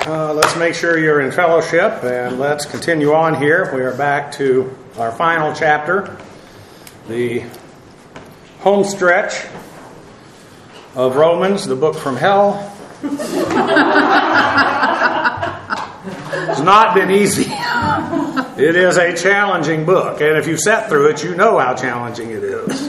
let's make sure you're in fellowship, and let's continue on here. We are back to our final chapter, the home stretch of Romans, the book from hell. It's not been easy. It is a challenging book, and if you've sat through it, you know how challenging it is.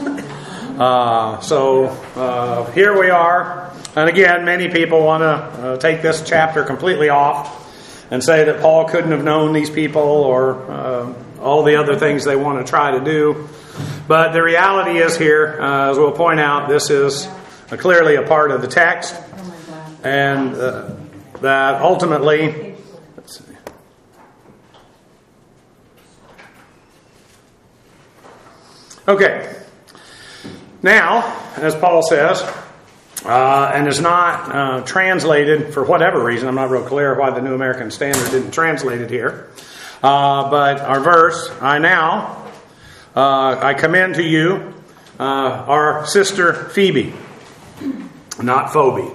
So here we are, and again, many people want to take this chapter completely off and say that Paul couldn't have known these people or all the other things they want to try to do. But the reality is here, as we'll point out, this is clearly a part of the text, and that ultimately, let's see. Okay. Now, as Paul says, and is not translated for whatever reason, I'm not real clear why the New American Standard didn't translate it here, but our verse, I commend to you our sister Phoebe, not Phoebe,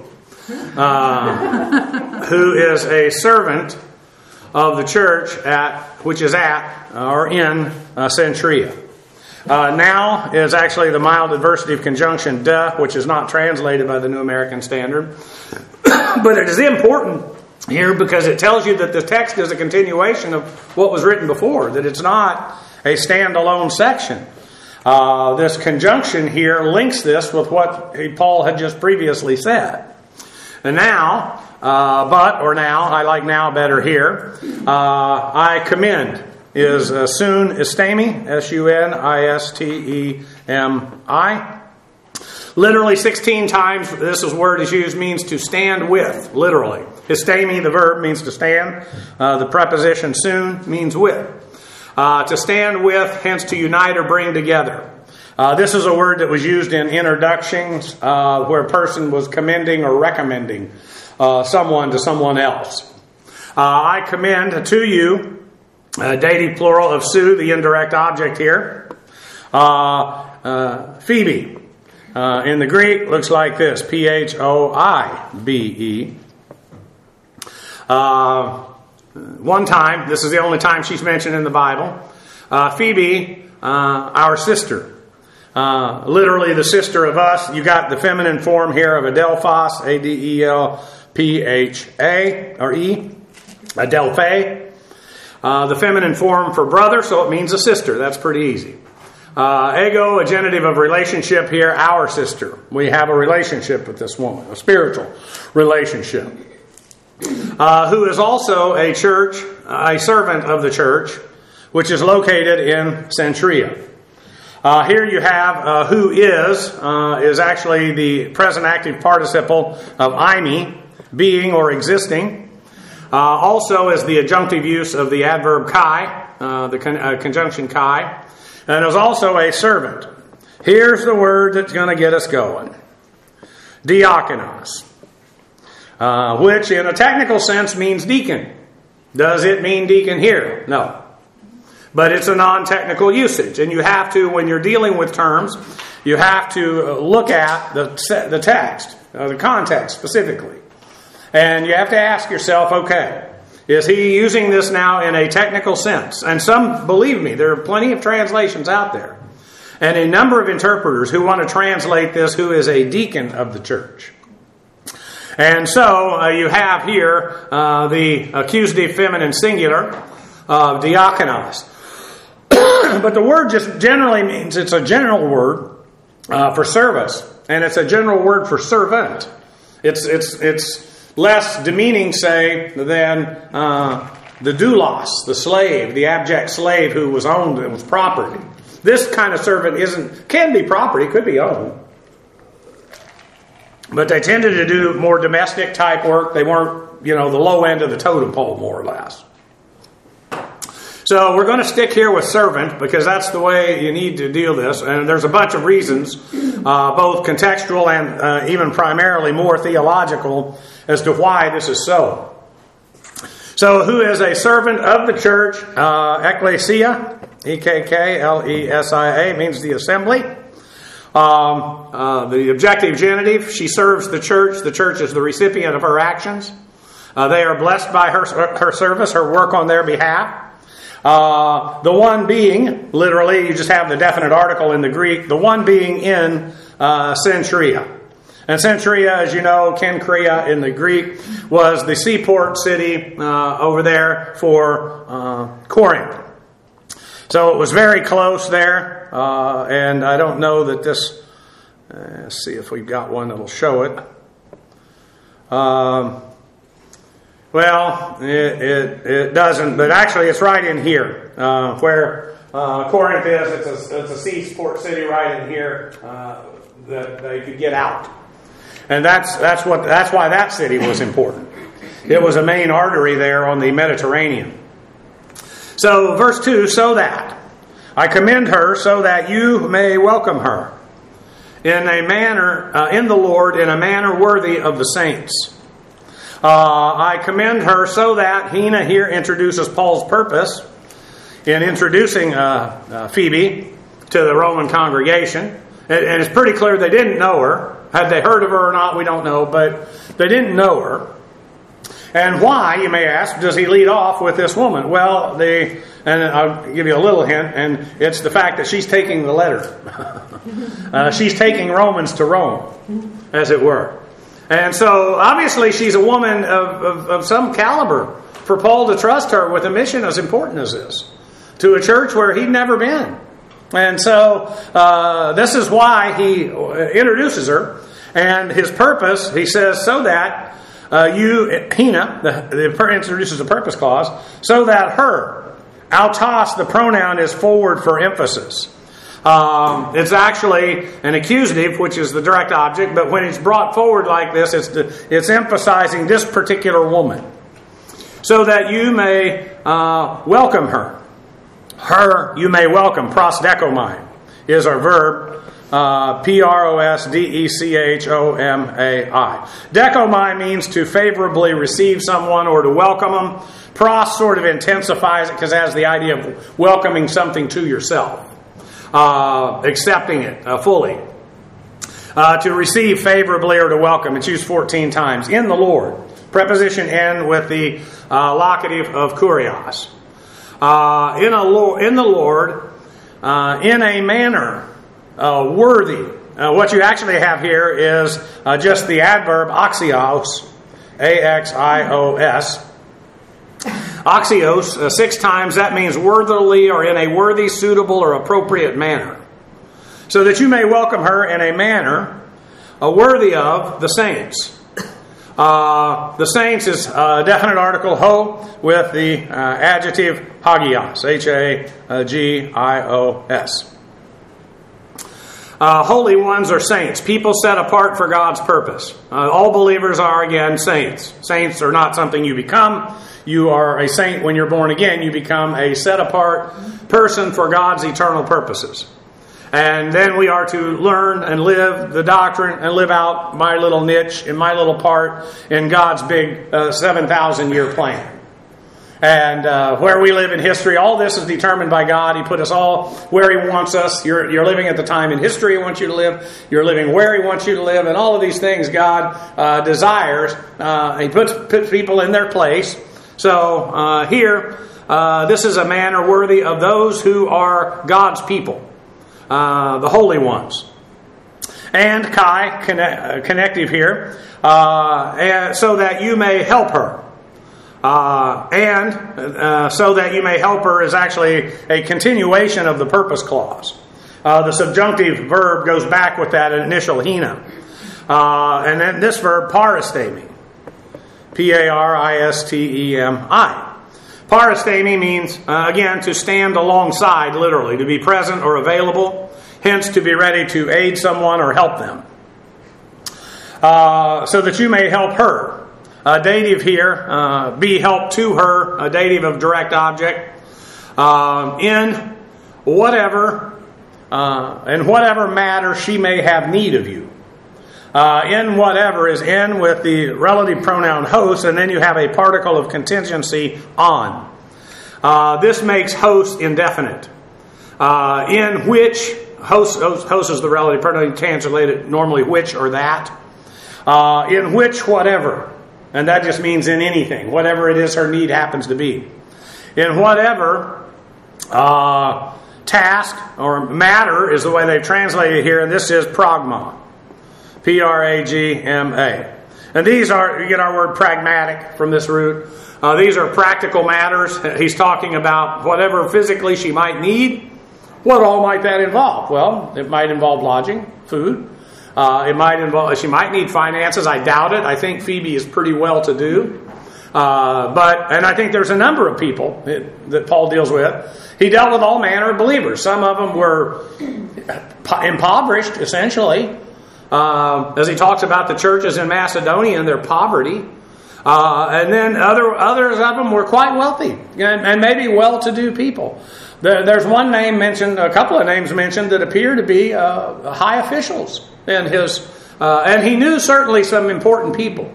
who is a servant of the church which is at or in Cenchrea. Now is actually the mild adversative conjunction "de," which is not translated by the New American Standard. But it is important here because it tells you that the text is a continuation of what was written before, that it's not a standalone section. This conjunction here links this with what Paul had just previously said. And now, I like now better here, I commend is soon istemi, S-U-N-I-S-T-E-M-I. Literally 16 times this word is used, means to stand with, literally. Istemi, the verb, means to stand. The preposition soon means with. To stand with, hence to unite or bring together. This is a word that was used in introductions where a person was commending or recommending someone to someone else. I commend to you, dative plural of Sue, the indirect object here. Phoebe. In the Greek, looks like this. P-H-O-I-B-E. One time, this is the only time she's mentioned in the Bible. Phoebe, our sister. Literally the sister of us. You got the feminine form here of Adelphos, A-D-E-L-P-H-A, or E. Adelphe. The feminine form for brother, so it means a sister. That's pretty easy. Ego, a genitive of relationship here, our sister. We have a relationship with this woman, a spiritual relationship. Who is also a servant of the church, which is located in Cenchrea. Here you have who is actually the present active participle of eimi, being or existing. Also is the adjunctive use of the adverb kai, the conjunction kai, and is also a servant. Here's the word that's going to get us going. Diakonos, which in a technical sense means deacon. Does it mean deacon here? No. But it's a non-technical usage, and you have to, when you're dealing with terms, you have to look at the text, the context specifically. And you have to ask yourself, okay, is he using this now in a technical sense? And some, believe me, there are plenty of translations out there. And a number of interpreters who want to translate this, who is a deacon of the church. And so you have here the accusative feminine singular of diakonos. But the word just generally means, it's a general word for service. And it's a general word for servant. It's less demeaning, say, than the doulos, the slave, the abject slave who was owned and was property. This kind of servant can be property, could be owned. But they tended to do more domestic type work. They weren't, the low end of the totem pole, more or less. So we're going to stick here with servant because that's the way you need to deal this. And there's a bunch of reasons, both contextual and even primarily more theological, as to why this is so. So who is a servant of the church? Ecclesia, E-K-K-L-E-S-I-A, means the assembly. The objective genitive, she serves the church. The church is the recipient of her actions. They are blessed by her service, her work on their behalf. The one being, literally, you just have the definite article in the Greek, the one being in Cenchrea. And Cenchrea, as you know, Cenchrea in the Greek, was the seaport city over there for Corinth. So it was very close there, and I don't know that this, let's see if we've got one that'll show it. Well, it doesn't, but actually it's right in here, where Corinth is. It's a seaport city right in here that they could get out. And that's why that city was important. It was a main artery there on the Mediterranean. So verse 2, so that I commend her so that you may welcome her in a manner, in the Lord, in a manner worthy of the saints. I commend her so that Hina here introduces Paul's purpose in introducing Phoebe to the Roman congregation. And it's pretty clear they didn't know her. Had they heard of her or not, we don't know, but they didn't know her. And why, you may ask, does he lead off with this woman? Well, and I'll give you a little hint, and it's the fact that she's taking the letter. She's taking Romans to Rome, as it were. And so, obviously, she's a woman of some caliber for Paul to trust her with a mission as important as this, to a church where he'd never been. And so, this is why he introduces her. And his purpose, he says, so that you, Hina, introduces a purpose clause, so that her, autos, the pronoun is forward for emphasis. It's actually an accusative, which is the direct object, but when it's brought forward like this, it's emphasizing this particular woman. So that you may welcome her. Her you may welcome. Prosdechomai is our verb. Prosdechomai. Dechomai means to favorably receive someone or to welcome them. Pros sort of intensifies it because it has the idea of welcoming something to yourself. Accepting it fully. To receive favorably or to welcome. It's used 14 times. In the Lord. Preposition in with the locative of kurios. In the Lord, in a manner worthy. What you actually have here is just the adverb axios, A-X-I-O-S. Axios, 6 times, that means worthily or in a worthy, suitable, or appropriate manner. So that you may welcome her in a manner worthy of the saints. The saints is a definite article, ho, with the adjective hagios, H-A-G-I-O-S. Holy ones are saints, people set apart for God's purpose. All believers are, again, saints. Saints are not something you become. You are a saint when you're born again. You become a set apart person for God's eternal purposes. And then we are to learn and live the doctrine and live out my little niche and my little part in God's big 7,000-year plan. And where we live in history, all this is determined by God. He put us all where He wants us. You're living at the time in history He wants you to live. You're living where He wants you to live. And all of these things God desires. He puts people in their place. So here, this is a manner worthy of those who are God's people. The holy ones. And Kai, connective here, so that you may help her. So that you may help her is actually a continuation of the purpose clause. The subjunctive verb goes back with that initial hina. And then this verb, paristemi. P-A-R-I-S-T-E-M-I. Paristemi means, again, to stand alongside, literally, to be present or available, hence to be ready to aid someone or help them. So that you may help her. Dative here, be helped to her, a dative of direct object, in whatever matter she may have need of you. In whatever is in with the relative pronoun host, and then you have a particle of contingency on. This makes host indefinite. In which, host is the relative pronoun, you translate it normally which or that. In which whatever. And that just means in anything, whatever it is her need happens to be. In whatever task or matter is the way they've translated it here, and this is pragma. Pragma. And these are, you get our word pragmatic from this root. These are practical matters. He's talking about whatever physically she might need. What all might that involve? Well, it might involve lodging, food. It might involve, she might need finances. I doubt it. I think Phoebe is pretty well to do. And I think there's a number of people that Paul deals with. He dealt with all manner of believers. Some of them were impoverished, essentially. As he talks about the churches in Macedonia and their poverty. And then others of them were quite wealthy and maybe well-to-do people. There's one name mentioned, a couple of names mentioned that appear to be high officials in his, and he knew certainly some important people.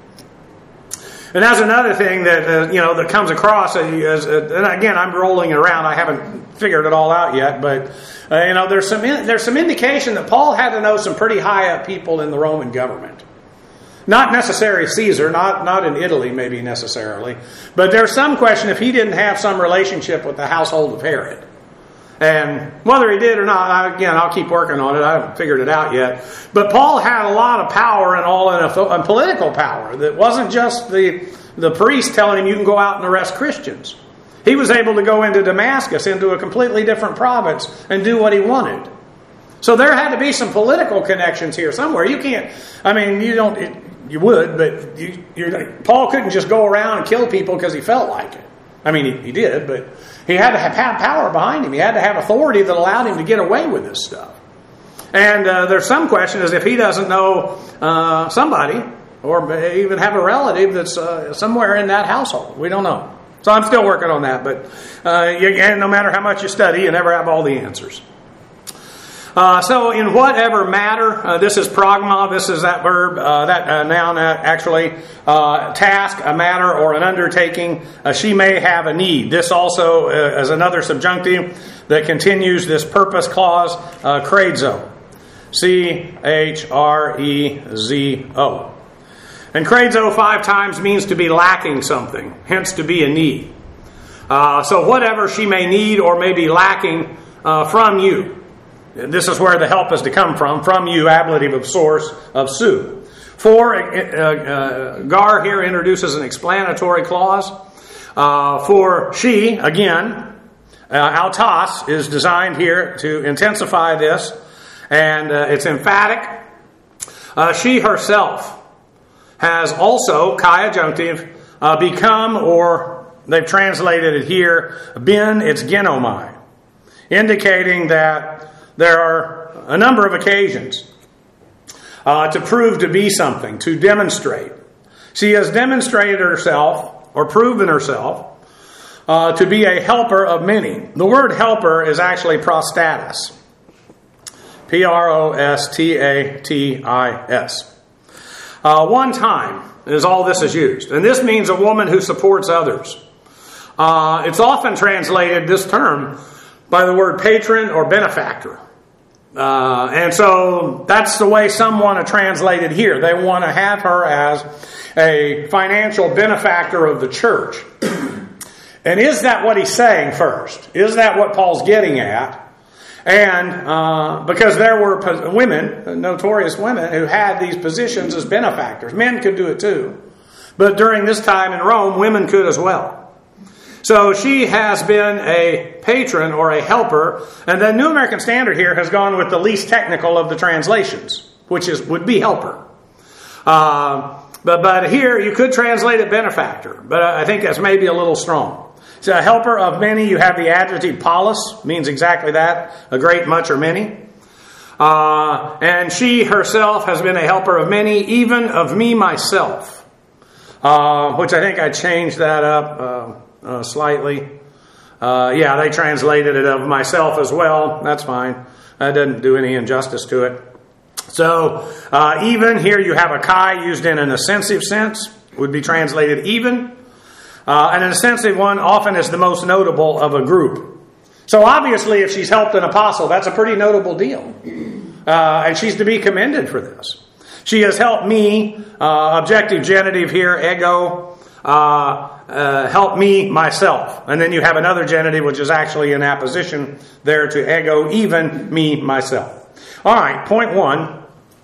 And that's another thing that that comes across. And again, I'm rolling it around. I haven't figured it all out yet, but there's some indication that Paul had to know some pretty high up people in the Roman government. Not necessarily Caesar, not in Italy maybe necessarily, but there's some question if he didn't have some relationship with the household of Herod. And whether he did or not, I'll keep working on it. I haven't figured it out yet. But Paul had a lot of power and political power. That wasn't just the priest telling him you can go out and arrest Christians. He was able to go into Damascus, into a completely different province, and do what he wanted. So there had to be some political connections here somewhere. You can't, you would, but Paul couldn't just go around and kill people because he felt like it. I mean, he did, but he had to have power behind him. He had to have authority that allowed him to get away with this stuff. And there's some question as if he doesn't know somebody or even have a relative that's somewhere in that household. We don't know. So I'm still working on that. But again, no matter how much you study, you never have all the answers. So in whatever matter, this is pragma, this is that verb, that noun actually, task, a matter, or an undertaking, she may have a need. This also is another subjunctive that continues this purpose clause, chrezo. C-H-R-E-Z-O. And chrezo 5 times means to be lacking something, hence to be in need. So whatever she may need or may be lacking from you. This is where the help is to come from you, ablative of source, of su. Gar here introduces an explanatory clause. For she, again, autos is designed here to intensify this, and it's emphatic. She herself has also, chi adjunctive, become, or they've translated it here, been, it's genomai, indicating that there are a number of occasions to prove to be something, to demonstrate. She has demonstrated herself, or proven herself, to be a helper of many. The word helper is actually prostatis. Prostatis. One time is all this is used. And this means a woman who supports others. It's often translated, this term, by the word patron or benefactor. And so that's the way some want to translate it here. They want to have her as a financial benefactor of the church. And is that what he's saying first? Is that what Paul's getting at? And because there were women, notorious women, who had these positions as benefactors. Men could do it too. But during this time in Rome, women could as well. So she has been a patron or a helper, and the New American Standard here has gone with the least technical of the translations, which would be helper. But here you could translate it benefactor, but I think that's maybe a little strong. So a helper of many, you have the adjective polis, means exactly that, a great, much, or many. And she herself has been a helper of many, even of me myself, which I think I changed that up slightly. They translated it of myself as well. That's fine. That doesn't do any injustice to it. So, even here you have a chi used in an assensive sense, would be translated even. And an assensive one often is the most notable of a group. So obviously if she's helped an apostle, that's a pretty notable deal. And she's to be commended for this. She has helped me, objective genitive here, ego, help me, myself. And then you have another genitive which is actually in apposition there to ego, even me, myself. All right, point 1.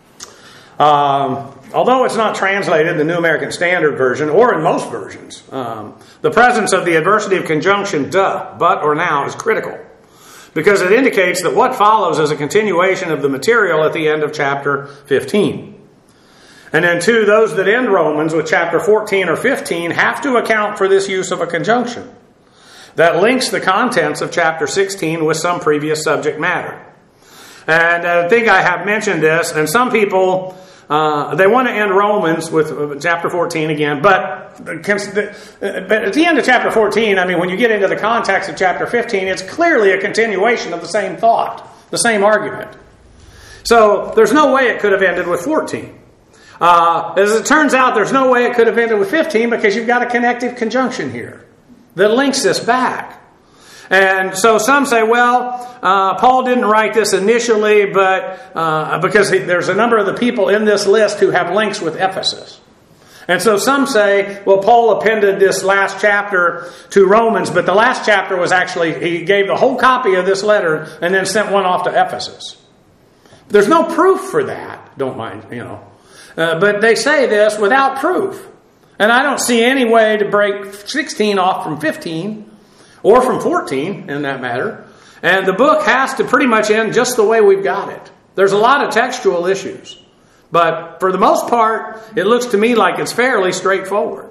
Although it's not translated in the New American Standard Version or in most versions, the presence of the adversative conjunction "duh," but, or now is critical, because it indicates that what follows is a continuation of the material at the end of chapter 15. And then 2, those that end Romans with chapter 14 or 15 have to account for this use of a conjunction that links the contents of chapter 16 with some previous subject matter. And I think I have mentioned this, and some people, they want to end Romans with chapter 14 again, but at the end of chapter 14, I mean, when you get into the context of chapter 15, it's clearly a continuation of the same thought, the same argument. So there's no way it could have ended with 14. As it turns out, there's no way it could have ended with 15 because you've got a connective conjunction here that links this back. And so some say, well, Paul didn't write this initially, but because there's a number of the people in this list who have links with Ephesus. And so some say, well, Paul appended this last chapter to Romans, but the last chapter was actually, he gave the whole copy of this letter and then sent one off to Ephesus. There's no proof for that. Don't mind, but they say this without proof. And I don't see any way to break 16 off from 15 or from 14 in that matter. And the book has to pretty much end just the way we've got it. There's a lot of textual issues. But for the most part, it looks to me like it's fairly straightforward.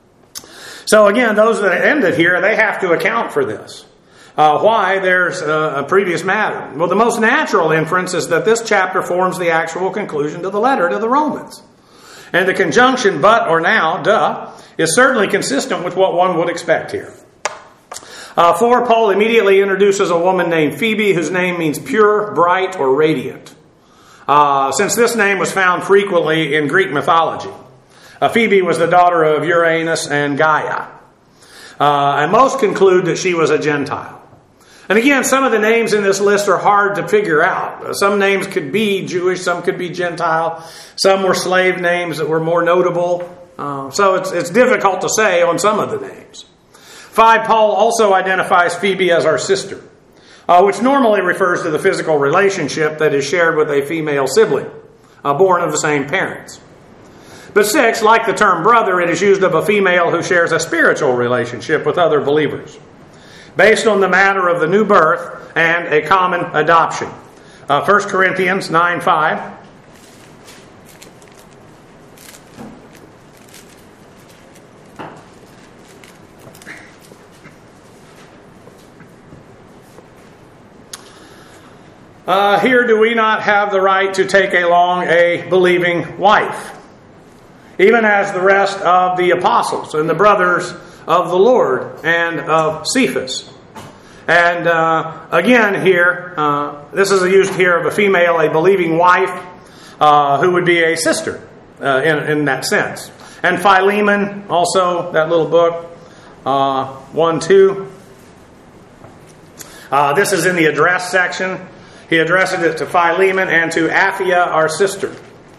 So again, those that ended here, they have to account for this. Why? There's a previous matter. Well, the most natural inference is that this chapter forms the actual conclusion to the letter to the Romans. And the conjunction but or now, duh, is certainly consistent with what one would expect here. 4, Paul immediately introduces a woman named Phoebe, whose name means pure, bright, or radiant. Since this name was found frequently in Greek mythology. Phoebe was the daughter of Uranus and Gaia. And most conclude that she was a Gentile. And again, some of the names in this list are hard to figure out. Some names could be Jewish, some could be Gentile. Some were slave names that were more notable. So it's difficult to say on some of the names. 5, Paul also identifies Phoebe as our sister, which normally refers to the physical relationship that is shared with a female sibling, born of the same parents. But 6, like the term brother, it is used of a female who shares a spiritual relationship with other believers, based on the matter of the new birth and a common adoption. 1 Corinthians 9:5. Here do we not have the right to take along a believing wife, even as the rest of the apostles and the brothers of the Lord and of Cephas. And again here, this is used here of a female, a believing wife, who would be a sister in that sense. And Philemon, also that little book, 1:2. This is in the address section. He addresses it to Philemon and to Apphia, our sister,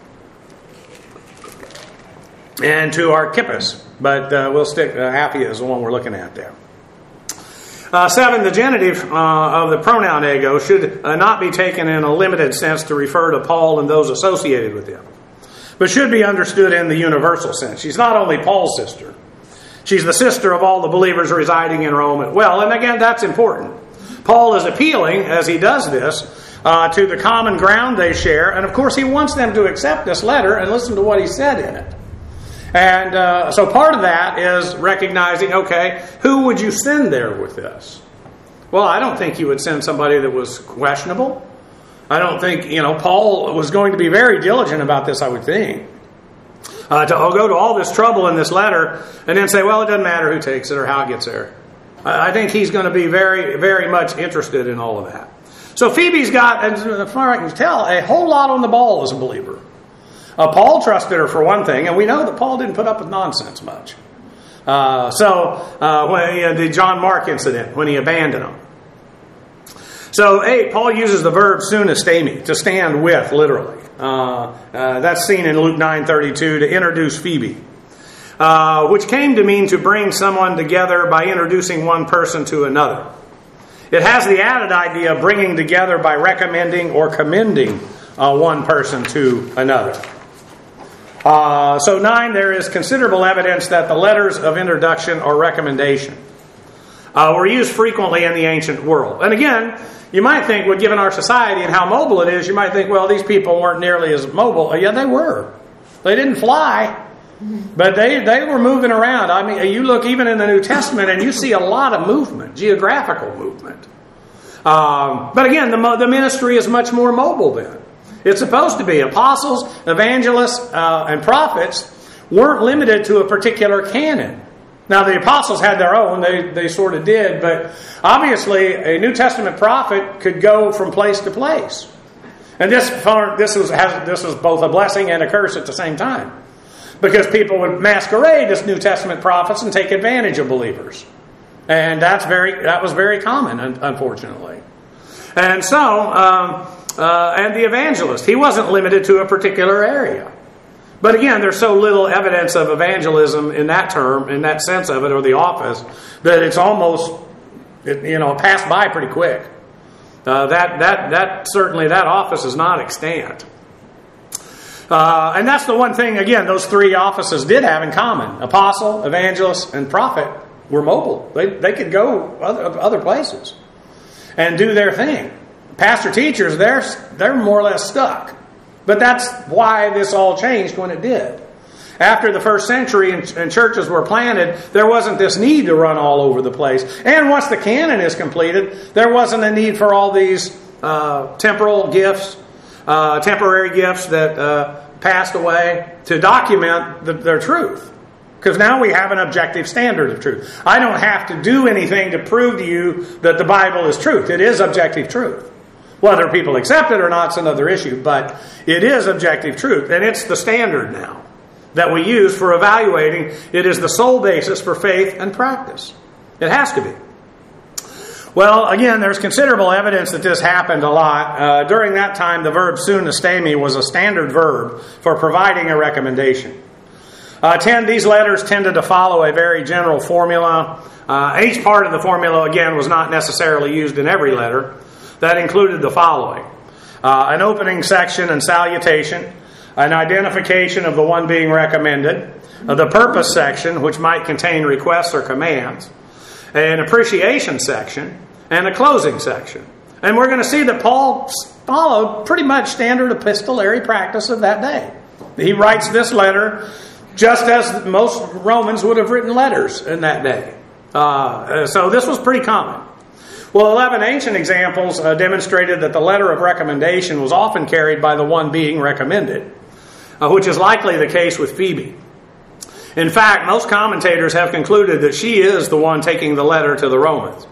and to Archippus. But we'll stick, Apphia is the one we're looking at there. 7, the genitive of the pronoun ego should not be taken in a limited sense to refer to Paul and those associated with him, but should be understood in the universal sense. She's not only Paul's sister, she's the sister of all the believers residing in Rome. Well, and again, that's important. Paul is appealing, as he does this, to the common ground they share, and of course he wants them to accept this letter and listen to what he said in it. And so part of that is recognizing, okay, who would you send there with this? Well, I don't think you would send somebody that was questionable. I don't think, Paul was going to be very diligent about this, I would think. To go to all this trouble in this letter and then say, well, it doesn't matter who takes it or how it gets there. I think he's going to be very, very much interested in all of that. So Phoebe's got, as far as I can tell, a whole lot on the ball as a believer. Paul trusted her for one thing, and we know that Paul didn't put up with nonsense much. When the John Mark incident, when he abandoned them. So 8, Paul uses the verb sunestemi, to stand with, literally. That's seen in Luke 9:32, to introduce Phoebe, which came to mean to bring someone together by introducing one person to another. It has the added idea of bringing together by recommending or commending one person to another. So 9, there is considerable evidence that the letters of introduction or recommendation were used frequently in the ancient world. And again, you might think, well, given our society and how mobile it is, you might think, well, these people weren't nearly as mobile. Yeah, they were. They didn't fly, but they were moving around. I mean, you look even in the New Testament and you see a lot of movement, geographical movement. But again, the ministry is much more mobile then. It's supposed to be. Apostles, evangelists, and prophets weren't limited to a particular canon. Now, the apostles had their own. They sort of did. But obviously, a New Testament prophet could go from place to place. And this was both a blessing and a curse at the same time. Because people would masquerade as New Testament prophets and take advantage of believers. And that was very common, unfortunately. And so, and the evangelist, he wasn't limited to a particular area. But again, there's so little evidence of evangelism in that term, in that sense of it, or the office, that it's almost, passed by pretty quick. Certainly that office is not extant. And that's the one thing, again, those 3 offices did have in common. Apostle, evangelist, and prophet were mobile. They could go other places and do their thing. Pastor teachers, they're more or less stuck. But that's why this all changed when it did. After the first century and churches were planted, there wasn't this need to run all over the place. And once the canon is completed, there wasn't a need for all these temporary gifts that passed away to document their truth. Because now we have an objective standard of truth. I don't have to do anything to prove to you that the Bible is truth. It is objective truth. Whether people accept it or not is another issue, but it is objective truth, and it's the standard now that we use for evaluating. It is the sole basis for faith and practice. It has to be. Well, again, there's considerable evidence that this happened a lot. During that time, the verb sunestemi was a standard verb for providing a recommendation. These letters tended to follow a very general formula. Each part of the formula, again, was not necessarily used in every letter. That included the following: an opening section and salutation, an identification of the one being recommended, the purpose section, which might contain requests or commands, an appreciation section, and a closing section. And we're going to see that Paul followed pretty much standard epistolary practice of that day. He writes this letter just as most Romans would have written letters in that day. So this was pretty common. Well, 11 ancient examples demonstrated that the letter of recommendation was often carried by the one being recommended, which is likely the case with Phoebe. In fact, most commentators have concluded that she is the one taking the letter to the Romans.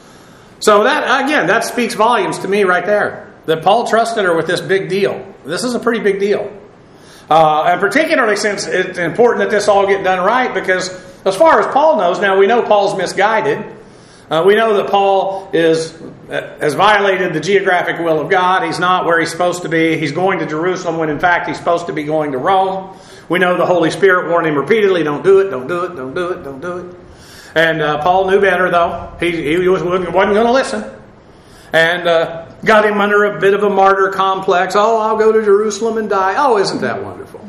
So that speaks volumes to me right there, that Paul trusted her with this big deal. This is a pretty big deal. And particularly since it's important that this all get done right, because as far as Paul knows, now we know Paul's misguided. We know that Paul has violated the geographic will of God. He's not where he's supposed to be. He's going to Jerusalem when in fact he's supposed to be going to Rome. We know the Holy Spirit warned him repeatedly, don't do it, don't do it, don't do it, don't do it. And Paul knew better though. He wasn't going to listen. And got him under a bit of a martyr complex. Oh, I'll go to Jerusalem and die. Oh, isn't that wonderful?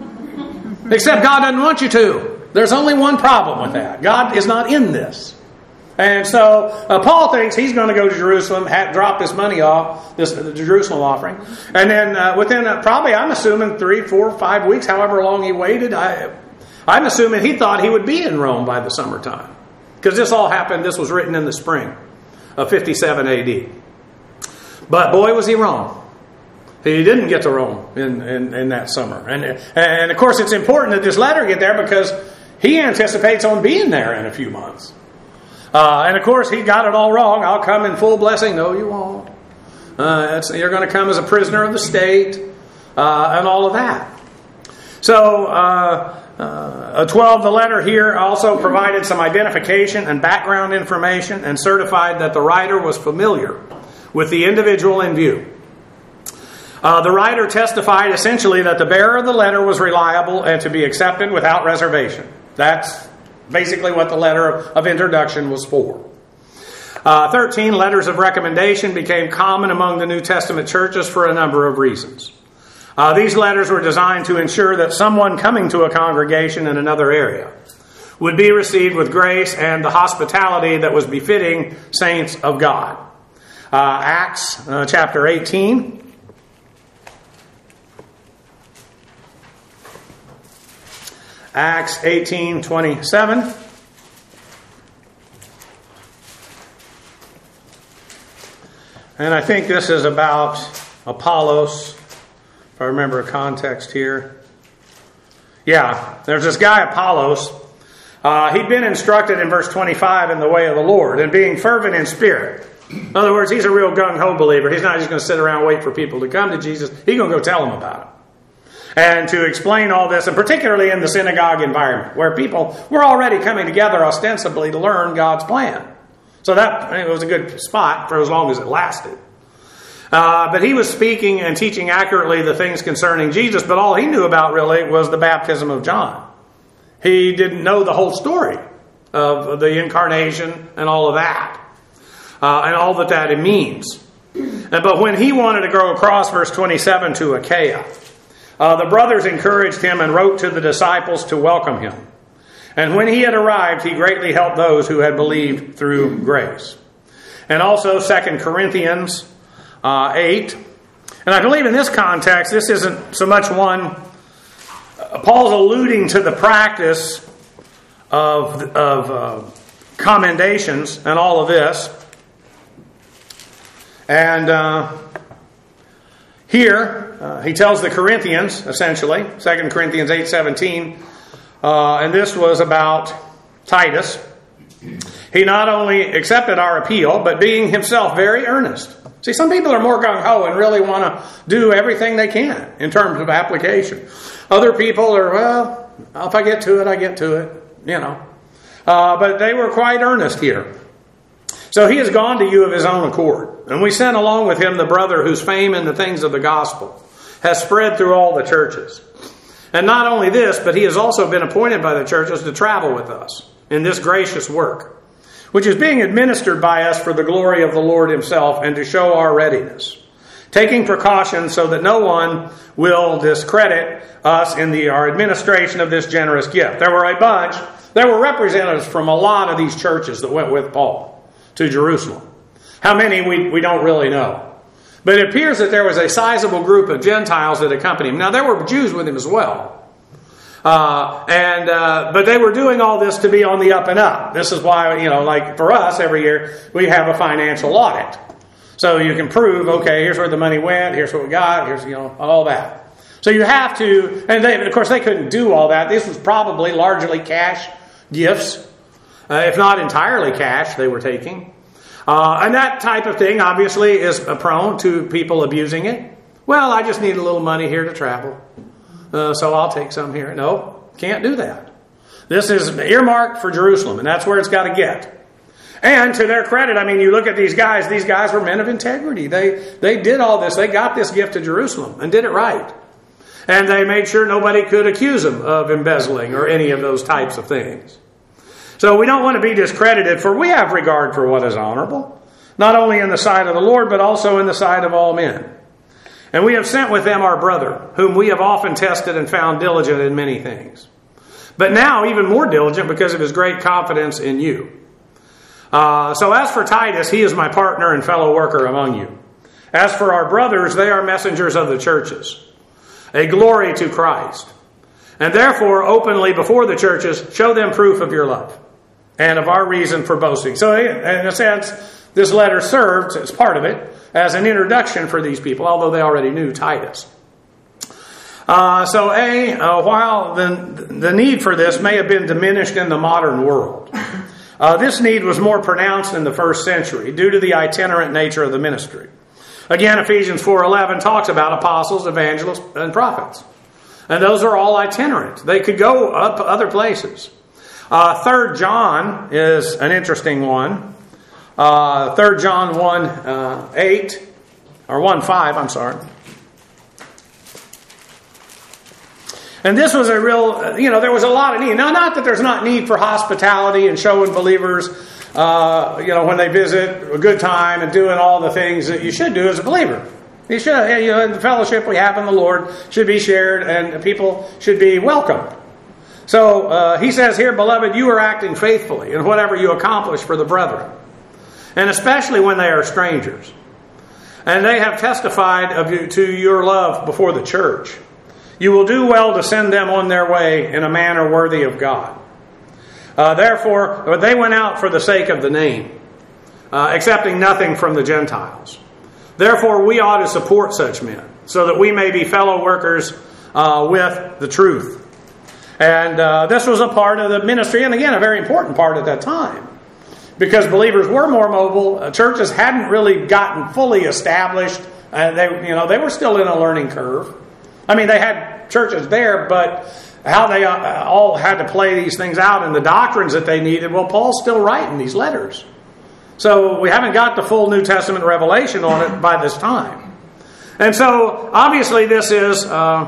Except God doesn't want you to. There's only one problem with that. God is not in this. And so Paul thinks he's going to go to Jerusalem, drop this money off, the Jerusalem offering. And then within probably, I'm assuming 3, 4, 5 weeks, however long he waited, I'm assuming he thought he would be in Rome by the summertime. Because this was written in the spring of 57 AD. But boy, was he wrong. He didn't get to Rome in that summer. And of course, it's important that this letter get there because he anticipates on being there in a few months. And of course, he got it all wrong. I'll come in full blessing. No, you won't. You're going to come as a prisoner of the state and all of that. So, 12, the letter here also provided some identification and background information and certified that the writer was familiar with the individual in view. The writer testified essentially that the bearer of the letter was reliable and to be accepted without reservation. That's basically what the letter of introduction was for. 13, letters of recommendation became common among the New Testament churches for a number of reasons. These letters were designed to ensure that someone coming to a congregation in another area would be received with grace and the hospitality that was befitting saints of God. Acts chapter 18. Acts 18:27. And I think this is about Apollos, if I remember a context here. Yeah, there's this guy Apollos. He'd been instructed in verse 25 in the way of the Lord and being fervent in spirit. In other words, he's a real gung-ho believer. He's not just going to sit around and wait for people to come to Jesus. He's going to go tell them about it. And to explain all this, and particularly in the synagogue environment, where people were already coming together ostensibly to learn God's plan. So that it was a good spot for as long as it lasted. But he was speaking and teaching accurately the things concerning Jesus, but all he knew about really was the baptism of John. He didn't know the whole story of the incarnation and all of that, and all that it means. But when he wanted to go across verse 27 to Achaia, the brothers encouraged him and wrote to the disciples to welcome him. And when he had arrived, he greatly helped those who had believed through grace. And also 2 Corinthians 8. And I believe in this context, this isn't so much one. Paul's alluding to the practice of commendations and all of this. And here, he tells the Corinthians, essentially, 2 Corinthians 8:17, and this was about Titus. He not only accepted our appeal, but being himself very earnest. See, some people are more gung-ho and really want to do everything they can in terms of application. Other people are, well, if I get to it, I get to it, you know. But they were quite earnest here. So he has gone to you of his own accord. And we sent along with him the brother whose fame in the things of the gospel has spread through all the churches. And not only this, but he has also been appointed by the churches to travel with us in this gracious work, which is being administered by us for the glory of the Lord himself and to show our readiness, taking precautions so that no one will discredit us in our administration of this generous gift. There were representatives from a lot of these churches that went with Paul to Jerusalem. How many, we don't really know. But it appears that there was a sizable group of Gentiles that accompanied him. Now, there were Jews with him as well. But they were doing all this to be on the up and up. This is why, like for us, every year we have a financial audit. So you can prove, okay, here's where the money went, here's what we got, here's, all that. So you have to, and of course they couldn't do all that. This was probably largely cash gifts, if not entirely cash they were taking. And that type of thing obviously is prone to people abusing it. Well, I just need a little money here to travel, so I'll take some here. No, can't do that. This is earmarked for Jerusalem, and that's where it's got to get. And to their credit, you look at these guys were men of integrity. They did all this. They got this gift to Jerusalem and did it right. And they made sure nobody could accuse them of embezzling or any of those types of things. So we don't want to be discredited, for we have regard for what is honorable, not only in the sight of the Lord, but also in the sight of all men. And we have sent with them our brother, whom we have often tested and found diligent in many things, but now even more diligent because of his great confidence in you. So as for Titus, he is my partner and fellow worker among you. As for our brothers, they are messengers of the churches, a glory to Christ. And therefore, openly before the churches, show them proof of your love and of our reason for boasting. So in a sense, this letter served, as part of it, as an introduction for these people, although they already knew Titus. While the need for this may have been diminished in the modern world, this need was more pronounced in the first century due to the itinerant nature of the ministry. Again, Ephesians 4:11 talks about apostles, evangelists, and prophets. And those are all itinerant. They could go up other places. 3 John is an interesting one. 3 John 1:8, or 1:5, I'm sorry. And this was a real, there was a lot of need. Now, not that there's not need for hospitality and showing believers, when they visit, a good time and doing all the things that you should do as a believer. You should, the fellowship we have in the Lord should be shared and people should be welcomed. So he says here, beloved, you are acting faithfully in whatever you accomplish for the brethren, and especially when they are strangers. And they have testified to your love before the church. You will do well to send them on their way in a manner worthy of God. Therefore, they went out for the sake of the name, accepting nothing from the Gentiles. Therefore, we ought to support such men, so that we may be fellow workers with the truth. And this was a part of the ministry, and again, a very important part at that time. Because believers were more mobile, churches hadn't really gotten fully established. They were still in a learning curve. I mean, they had churches there, but how they all had to play these things out and the doctrines that they needed, well, Paul's still writing these letters. So we haven't got the full New Testament revelation on it by this time. And so, obviously, this is,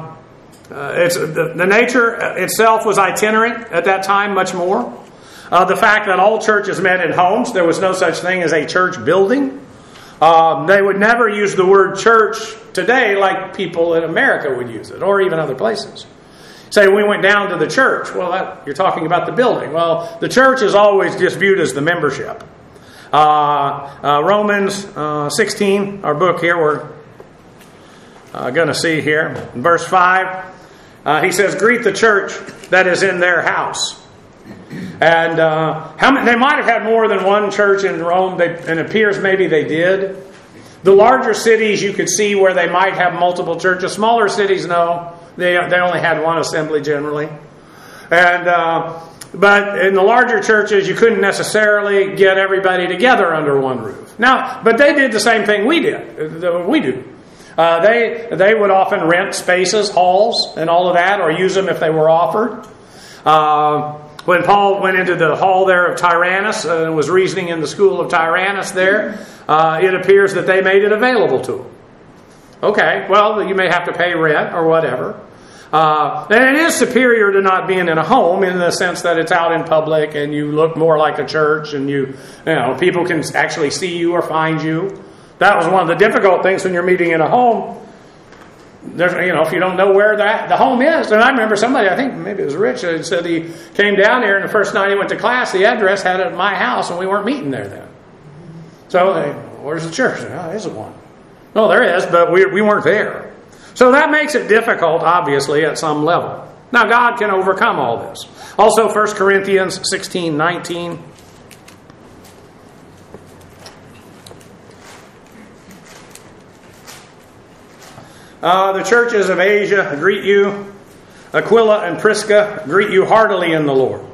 the nature itself was itinerant at that time much more. The fact that all churches met in homes, there was no such thing as a church building. They would never use the word church today like people in America would use it, or even other places. Say, we went down to the church. Well, you're talking about the building. Well, the church is always just viewed as the membership. Romans 16, our book here, we're going to see here. In verse 5, he says, greet the church that is in their house. And they might have had more than one church in Rome, and it appears maybe they did. The larger cities, you could see where they might have multiple churches. Smaller cities, no. They only had one assembly generally. And but in the larger churches, you couldn't necessarily get everybody together under one roof. Now, but they did the same thing we do. They would often rent spaces, halls, and all of that, or use them if they were offered. When Paul went into the hall there of Tyrannus and was reasoning in the school of Tyrannus there, it appears that they made it available to him. Okay, well, you may have to pay rent or whatever. And it is superior to not being in a home in the sense that it's out in public and you look more like a church and people can actually see you or find you. That was one of the difficult things when you're meeting in a home. If you don't know where the home is. And I remember somebody, I think maybe it was Rich, said he came down here and the first night he went to class, the address had it at my house and we weren't meeting there then. So, where's the church? Oh, there isn't one. No, there is, but we weren't there. So that makes it difficult, obviously, at some level. Now, God can overcome all this. Also, 1 Corinthians 16:19. The churches of Asia greet you. Aquila and Prisca greet you heartily in the Lord.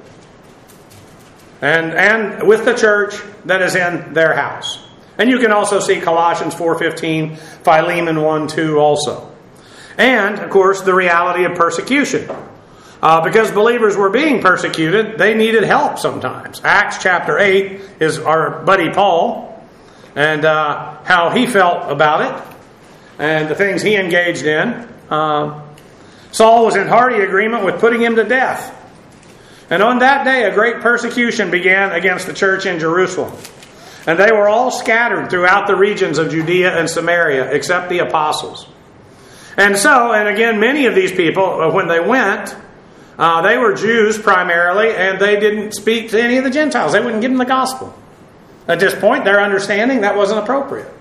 And with the church that is in their house. And you can also see Colossians 4:15, Philemon 1:2 also. And, of course, the reality of persecution. Because believers were being persecuted, they needed help sometimes. Acts chapter 8 is our buddy Paul and how he felt about it and the things he engaged in. Saul was in hearty agreement with putting him to death. And on that day, a great persecution began against the church in Jerusalem. And they were all scattered throughout the regions of Judea and Samaria, except the apostles. And again, many of these people, when they went, they were Jews primarily, and they didn't speak to any of the Gentiles. They wouldn't give them the gospel. At this point, their understanding, that wasn't appropriate.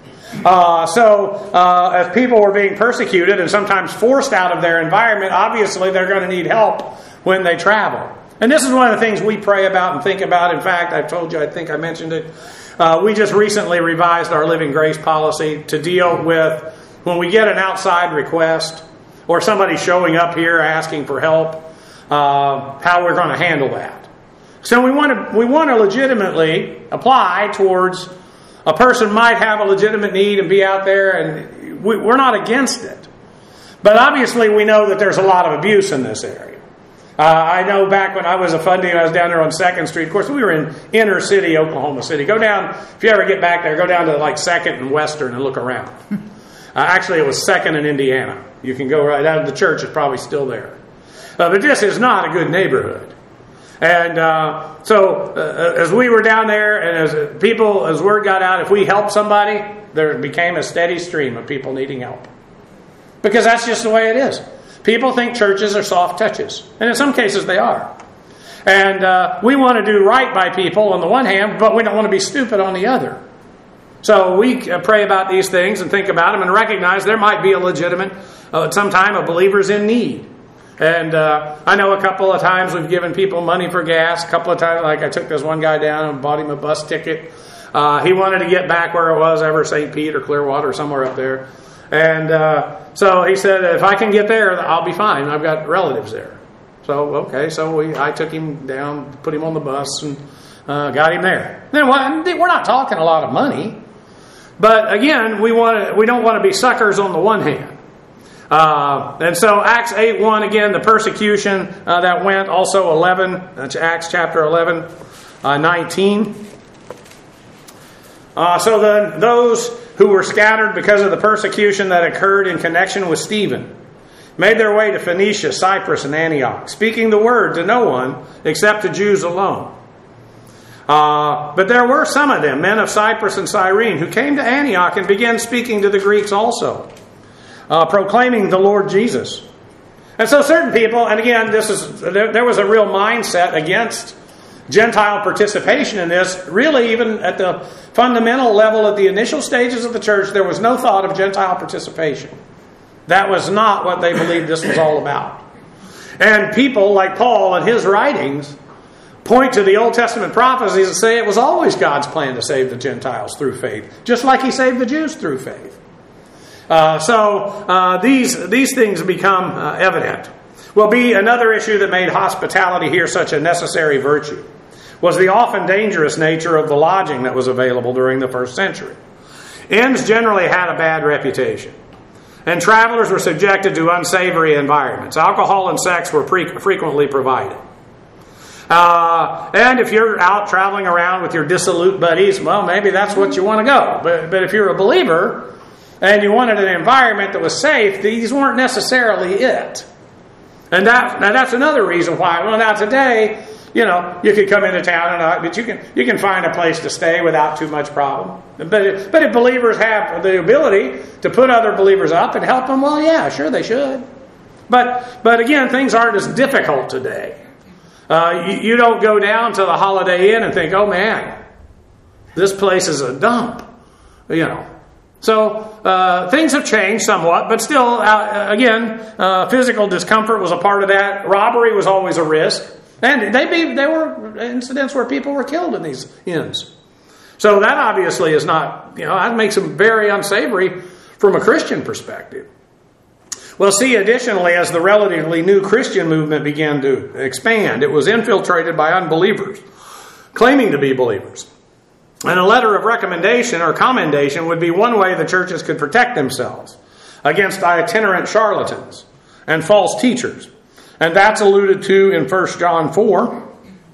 As people were being persecuted and sometimes forced out of their environment, obviously they're going to need help when they travel. And this is one of the things we pray about and think about. In fact, I've told you, I think I mentioned it. We just recently revised our Living Grace policy to deal with when we get an outside request or somebody showing up here asking for help, how we're going to handle that. So we want to legitimately apply towards a person might have a legitimate need and be out there, and we're not against it. But obviously we know that there's a lot of abuse in this area. I know back when I was a funding, I was down there on 2nd Street. Of course, we were in inner city, Oklahoma City. Go down, if you ever get back there, go down to like 2nd and Western and look around. Actually, it was 2nd and Indiana. You can go right out of the church. It's probably still there. But this is not a good neighborhood. And so as we were down there and as word got out, if we helped somebody, there became a steady stream of people needing help. Because that's just the way it is. People think churches are soft touches. And in some cases they are. And we want to do right by people on the one hand, but we don't want to be stupid on the other. So we pray about these things and think about them and recognize there might be a legitimate, sometime a believer's in need. And I know a couple of times we've given people money for gas. A couple of times, like I took this one guy down and bought him a bus ticket. He wanted to get back where it was, ever St. Pete or Clearwater, somewhere up there. And so he said, if I can get there, I'll be fine. I've got relatives there. So, okay, so I took him down, put him on the bus, and got him there. Then we're not talking a lot of money. But again, we don't want to be suckers on the one hand. And so Acts 8:1, again, the persecution that went, also 11, that's Acts chapter 11, 19. So then those who were scattered because of the persecution that occurred in connection with Stephen made their way to Phoenicia, Cyprus, and Antioch, speaking the word to no one except to Jews alone. But there were some of them, men of Cyprus and Cyrene, who came to Antioch and began speaking to the Greeks also, proclaiming the Lord Jesus. And so certain people, and again, there was a real mindset against Gentile participation in this. Really, even at the fundamental level, at the initial stages of the church, there was no thought of Gentile participation. That was not what they believed this was all about. And people like Paul in his writings point to the Old Testament prophecies and say it was always God's plan to save the Gentiles through faith, just like He saved the Jews through faith. So these things become evident. Will be another issue that made hospitality here such a necessary virtue was the often dangerous nature of the lodging that was available during the first century. Inns generally had a bad reputation, and travelers were subjected to unsavory environments. Alcohol and sex were frequently provided. And if you're out traveling around with your dissolute buddies, well, maybe that's what you want to go. But if you're a believer and you wanted an environment that was safe, these weren't necessarily it. And that's another reason why. Well, now today, you could come into town, but you can find a place to stay without too much problem. But if believers have the ability to put other believers up and help them, well, yeah, sure they should. But again, things aren't as difficult today. You don't go down to the Holiday Inn and think, oh man, this place is a dump. So things have changed somewhat, but still, again, physical discomfort was a part of that. Robbery was always a risk. And there were incidents where people were killed in these inns. So that obviously is not, that makes them very unsavory from a Christian perspective. Well, see, additionally, as the relatively new Christian movement began to expand, it was infiltrated by unbelievers, claiming to be believers. And a letter of recommendation or commendation would be one way the churches could protect themselves against itinerant charlatans and false teachers. And that's alluded to in 1 John 4.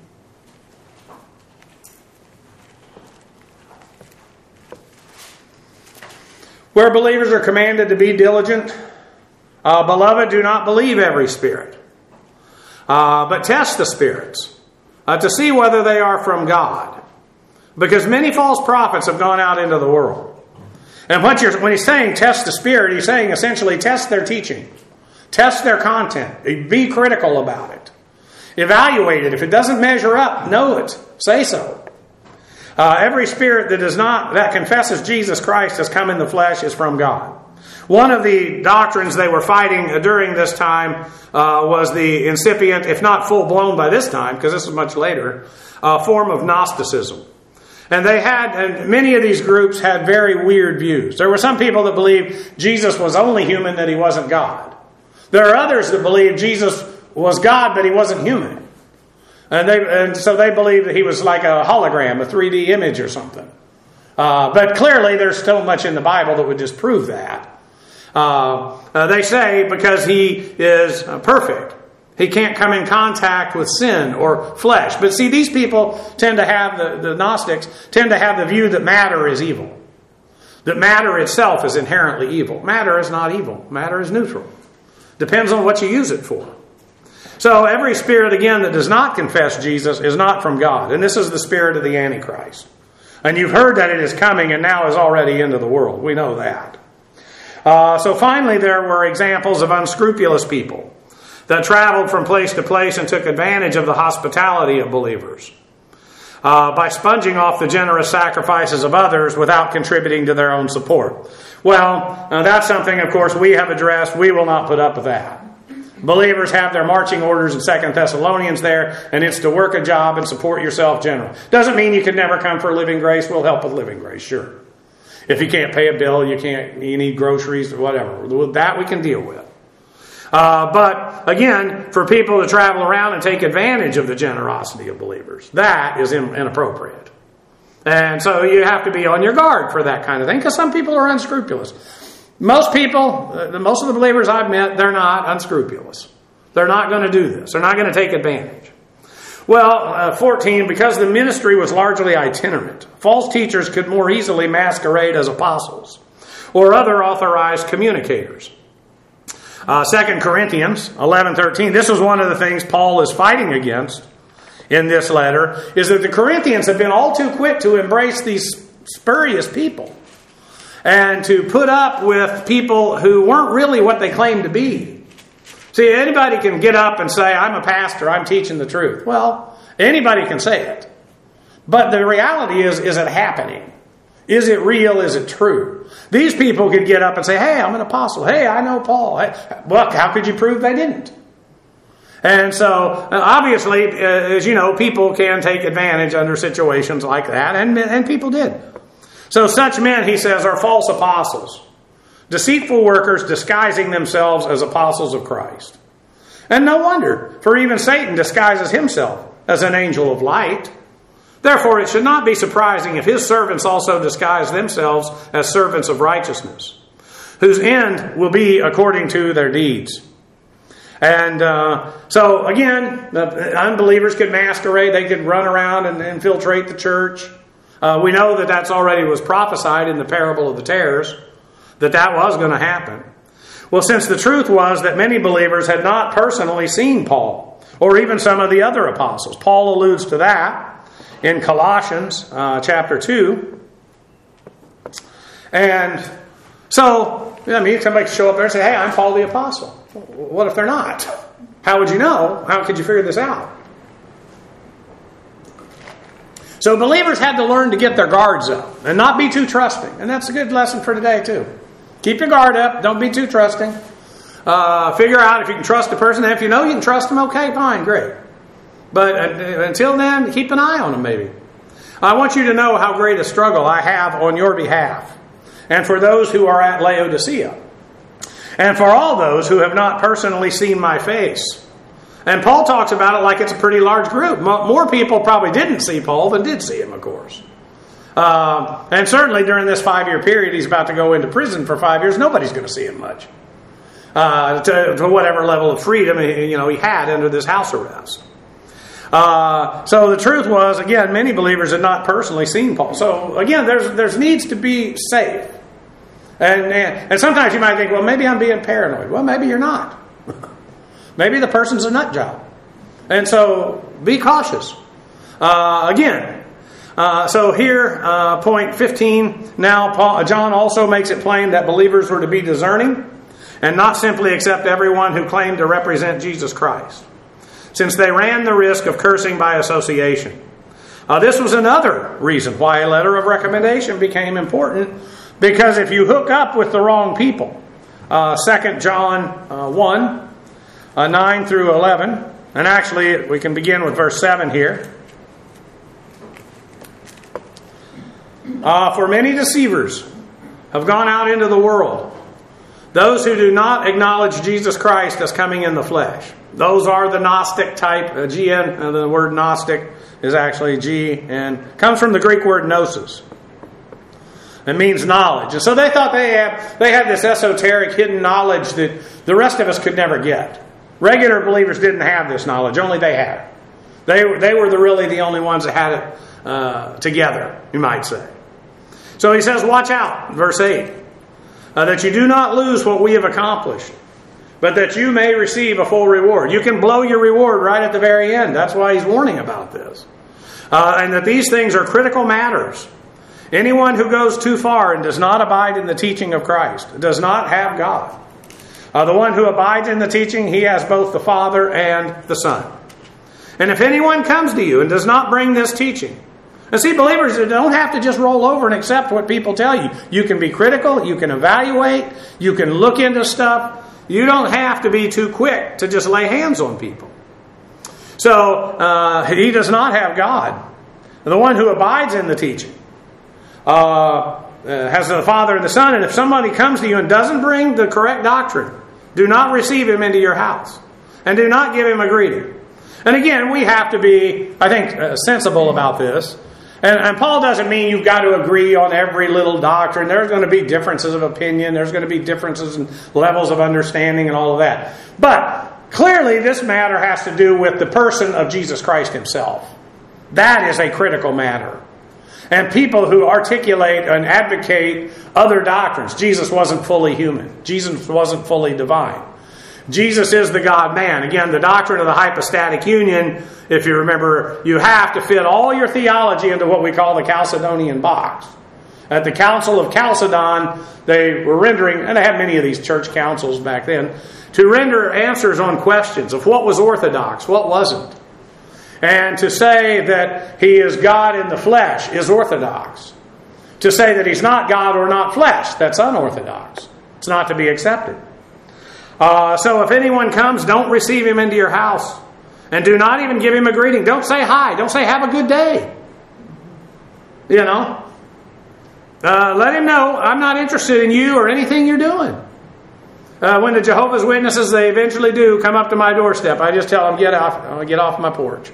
Where believers are commanded to be diligent. Beloved, do not believe every spirit, but test the spirits to see whether they are from God. Because many false prophets have gone out into the world. And when he's saying test the spirit, he's saying essentially test their teaching. Test their content. Be critical about it. Evaluate it. If it doesn't measure up, know it. Say so. Every spirit that confesses Jesus Christ has come in the flesh is from God. One of the doctrines they were fighting during this time was the incipient, if not full-blown by this time, because this is much later, form of Gnosticism. And many of these groups had very weird views. There were some people that believed Jesus was only human, that He wasn't God. There are others that believe Jesus was God, but He wasn't human. And so they believed that He was like a hologram, a 3D image or something. But clearly there's so much in the Bible that would disprove that. They say because He is perfect, He can't come in contact with sin or flesh. But see, these people tend to have, the Gnostics, tend to have the view that matter is evil. That matter itself is inherently evil. Matter is not evil. Matter is neutral. Depends on what you use it for. So every spirit, again, that does not confess Jesus is not from God. And this is the spirit of the Antichrist. And you've heard that it is coming and now is already into the world. We know that. So finally, there were examples of unscrupulous people that traveled from place to place and took advantage of the hospitality of believers by sponging off the generous sacrifices of others without contributing to their own support. Well, that's something, of course, we have addressed. We will not put up with that. Believers have their marching orders in 2 Thessalonians there, and it's to work a job and support yourself generally. Doesn't mean you can never come for Living Grace. We'll help with Living Grace, sure. If you can't pay a bill, you need groceries or whatever. That we can deal with. But again, for people to travel around and take advantage of the generosity of believers, that is inappropriate. And so you have to be on your guard for that kind of thing, because some people are unscrupulous. Most people, most of the believers I've met, they're not unscrupulous. They're not going to do this. They're not going to take advantage. Well, 14, because the ministry was largely itinerant, false teachers could more easily masquerade as apostles or other authorized communicators. 2 Corinthians 11:13, this is one of the things Paul is fighting against in this letter, is that the Corinthians have been all too quick to embrace these spurious people and to put up with people who weren't really what they claimed to be. See, anybody can get up and say, I'm a pastor, I'm teaching the truth. Well, anybody can say it. But the reality is it happening? Is it real? Is it true? These people could get up and say, hey, I'm an apostle. Hey, I know Paul. Hey, well, how could you prove they didn't? And so, obviously, as you know, people can take advantage under situations like that, and people did. So such men, he says, are false apostles, deceitful workers disguising themselves as apostles of Christ. And no wonder, for even Satan disguises himself as an angel of light. Therefore, it should not be surprising if his servants also disguise themselves as servants of righteousness, whose end will be according to their deeds. And so, again, the unbelievers could masquerade. They could run around and infiltrate the church. We know that that's already was prophesied in the parable of the tares, that was going to happen. Well, since the truth was that many believers had not personally seen Paul, or even some of the other apostles. Paul alludes to that in Colossians chapter 2. And so, somebody could show up there and say, hey, I'm Paul the apostle. What if they're not? How would you know? How could you figure this out? So believers had to learn to get their guards up and not be too trusting. And that's a good lesson for today too. Keep your guard up. Don't be too trusting. Figure out if you can trust a person. And if you know you can trust them, okay, fine, great. But until then, keep an eye on them maybe. I want you to know how great a struggle I have on your behalf. And for those who are at Laodicea. And for all those who have not personally seen my face. And Paul talks about it like it's a pretty large group. More people probably didn't see Paul than did see him, of course. And certainly during this 5-year period, he's about to go into prison for 5 years. Nobody's going to see him much. To whatever level of freedom he had under this house arrest. So the truth was, again, many believers had not personally seen Paul. So again, there's needs to be safe. And sometimes you might think, well, maybe I'm being paranoid. Well, maybe you're not. Maybe the person's a nut job. And so be cautious. So here, point 15, now John also makes it plain that believers were to be discerning and not simply accept everyone who claimed to represent Jesus Christ, since they ran the risk of cursing by association. This was another reason why a letter of recommendation became important, because if you hook up with the wrong people, 2 John 1, 9 through 11, and actually we can begin with verse 7 here. For many deceivers have gone out into the world, those who do not acknowledge Jesus Christ as coming in the flesh. Those are the Gnostic type. GN, the word Gnostic is actually G, and comes from the Greek word gnosis. It means knowledge. And so they thought they had this esoteric hidden knowledge that the rest of us could never get. Regular believers didn't have this knowledge. Only they had it. They were really the only ones that had it together, you might say. So he says, watch out, verse 8, that you do not lose what we have accomplished, but that you may receive a full reward. You can blow your reward right at the very end. That's why he's warning about this. And that these things are critical matters. Anyone who goes too far and does not abide in the teaching of Christ does not have God. The one who abides in the teaching, he has both the Father and the Son. And if anyone comes to you and does not bring this teaching, and see, believers don't have to just roll over and accept what people tell you. You can be critical, you can evaluate, you can look into stuff. You don't have to be too quick to just lay hands on people. So, he does not have God. The one who abides in the teaching has the Father and the Son. And if somebody comes to you and doesn't bring the correct doctrine, do not receive him into your house. And do not give him a greeting. And again, we have to be, I think, sensible about this. And Paul doesn't mean you've got to agree on every little doctrine. There's going to be differences of opinion. There's going to be differences in levels of understanding and all of that. But clearly this matter has to do with the person of Jesus Christ himself. That is a critical matter. And people who articulate and advocate other doctrines. Jesus wasn't fully human. Jesus wasn't fully divine. Jesus is the God-man. Again, the doctrine of the hypostatic union, if you remember, you have to fit all your theology into what we call the Chalcedonian box. At the Council of Chalcedon, they were rendering, and they had many of these church councils back then, to render answers on questions of what was orthodox, what wasn't. And to say that he is God in the flesh is orthodox. To say that he's not God or not flesh, that's unorthodox. It's not to be accepted. So if anyone comes, don't receive him into your house. And do not even give him a greeting. Don't say hi. Don't say have a good day. You know. Let him know I'm not interested in you or anything you're doing. When the Jehovah's Witnesses, they eventually do come up to my doorstep, I just tell them, get off my porch.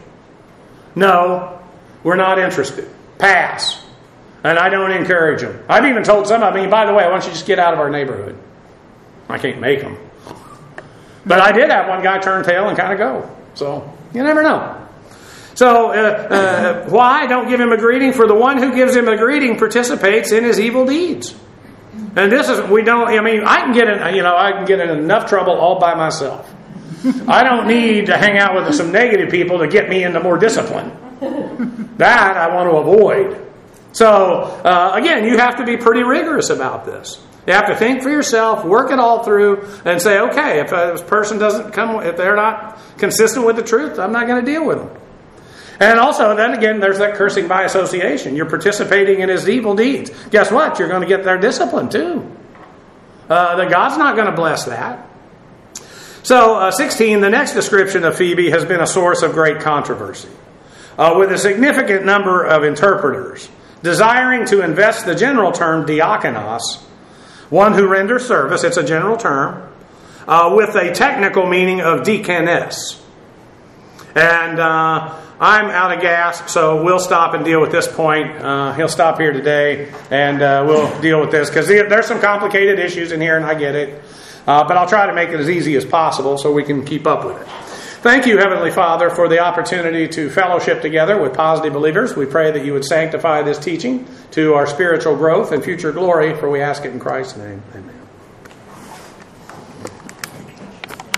No, we're not interested. Pass. And I don't encourage them. I've even told some of them, by the way, why don't you just get out of our neighborhood? I can't make them. But I did have one guy turn tail and kind of go. So, you never know. So, why? Don't give him a greeting. For the one who gives him a greeting participates in his evil deeds. And this is, I can get in enough trouble all by myself. I don't need to hang out with some negative people to get me into more discipline. That I want to avoid. So, again, you have to be pretty rigorous about this. You have to think for yourself, work it all through, and say, okay, if this person doesn't come, if they're not consistent with the truth, I'm not going to deal with them. And also, then again, there's that cursing by association. You're participating in his evil deeds. Guess what? You're going to get their discipline too. The God's not going to bless that. So, 16, the next description of Phoebe has been a source of great controversy, with a significant number of interpreters desiring to invest the general term diakonos, one who renders service, it's a general term, with a technical meaning of deaconess. And I'm out of gas, so we'll stop and deal with this point. He'll stop here today, and we'll deal with this, because there's some complicated issues in here, and I get it. But I'll try to make it as easy as possible so we can keep up with it. Thank you, Heavenly Father, for the opportunity to fellowship together with positive believers. We pray that you would sanctify this teaching to our spiritual growth and future glory, for we ask it in Christ's name. Amen.